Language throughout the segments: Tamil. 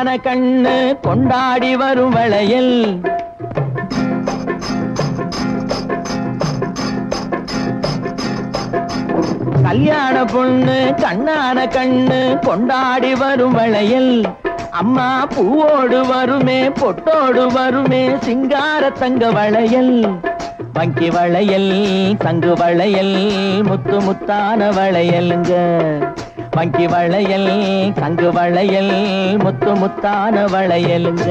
கண்ணான கண்ணு கொண்டாடி வரும் வளையல் கல்யாண பொண்ணு கண்ணான கண்ணு கொண்டாடி வரும் வளையல் அம்மா பூவோடு வருமே பொட்டோடு வருமே சிங்கார தங்க வளையல் வங்கி வளையல் தங்கு வளையல் முத்து முத்தான வளையலுங்க வங்கி வளையல் தங்கு வளையல் முத்து முத்தான வளையலுங்க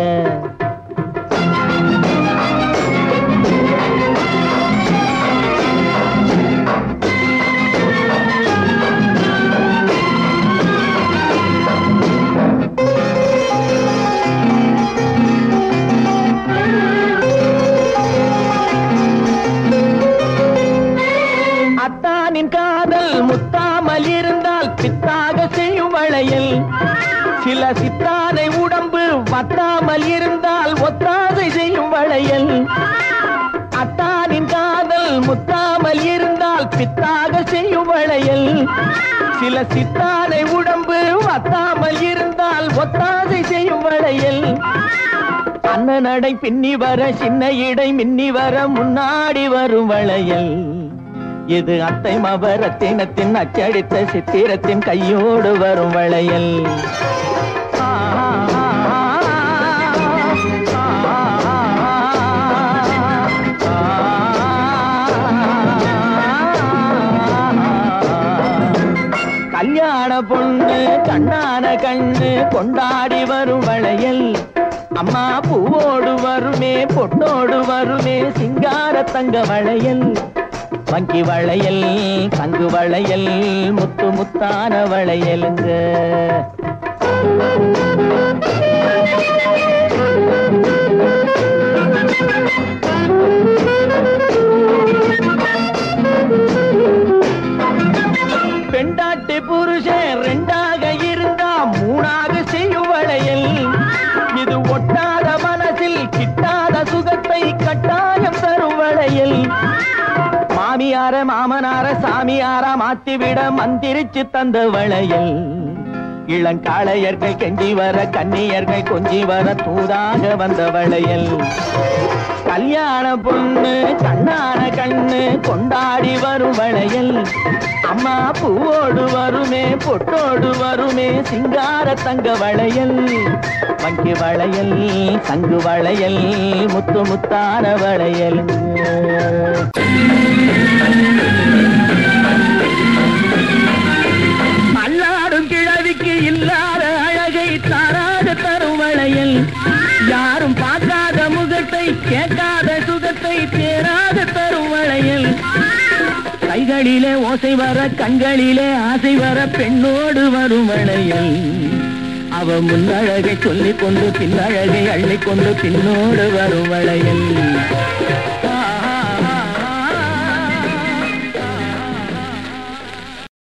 அத்தானின் காதல் முத்தாமல் இருந்தால் பித்தாக செய்யும் வளையல் சில சித்தானை உடம்பு வத்தாமல் இருந்தால் ஒத்தாதை செய்யும் வளையல் அத்தானின் காதல் முத்தாமல் இருந்தால் பித்தாக செய்யும் வளையல் சில சித்தானை உடம்பு வத்தாமல் இருந்தால் ஒத்தாதை செய்யும் வளையல் அண்ணன் நடை பின்னி வர சின்ன இடை மின்னி வர முன்னாடி வரும் வளையல் இது அத்தை மபரத்தினத்தின் அச்சடித்த சித்திரத்தின் கையோடு வரும் வளையல் கல்யாண பொண்ணு கண்ணான கண்ணு கொண்டாடி வரும் வளையல் அம்மா பூவோடு வருமே பொட்டோடு வருமே சிங்கார தங்க வளையல் வங்கி வளையல் தங்கு வளையல் முத்து முத்தான வளையலுங்க பெண்டாட்டி புருஷன் ரெண்டாக இருந்தா மூணாக செய்யும் வளையல் இது ஒட்டாத மனசில் கிட்டாத சுகத்தை கட்டாயம் தரும் வளையல் மாமியார மாமனார சாமியார மாத்திவிட மந்திரிச்சு தந்த வளையல் இளங்காளையர்கள் கெஞ்சி வர கன்னியர்கள் கொஞ்சி வர தூதாக வந்த வளையல் கல்யாண பொண்ணு கண்ணான கண்ணு கொண்டாடி வரும் வளையல் அம்மா பூவோடு வருமே பொட்டோடு வருமே சிங்கார தங்க வளையல் வங்கி வளையல் தங்கு வளையல் முத்து முத்தான வளையல் அல்லாடும் கிழவிக்கு இல்லாத அழகை தாராக தரும் வளையல் யாரும் பார்க்காத முகத்தை கேட்காத சுகத்தை தேராக தரும் வளையல் கைகளிலே ஓசை வர கண்களிலே ஆசை வர பெண்ணோடு வரும் வளையல் அவ முன்னழகை சொல்லிக் கொண்டு பின்னழகை அள்ளிக்கொண்டு பின்னோடு வரும் வளையல்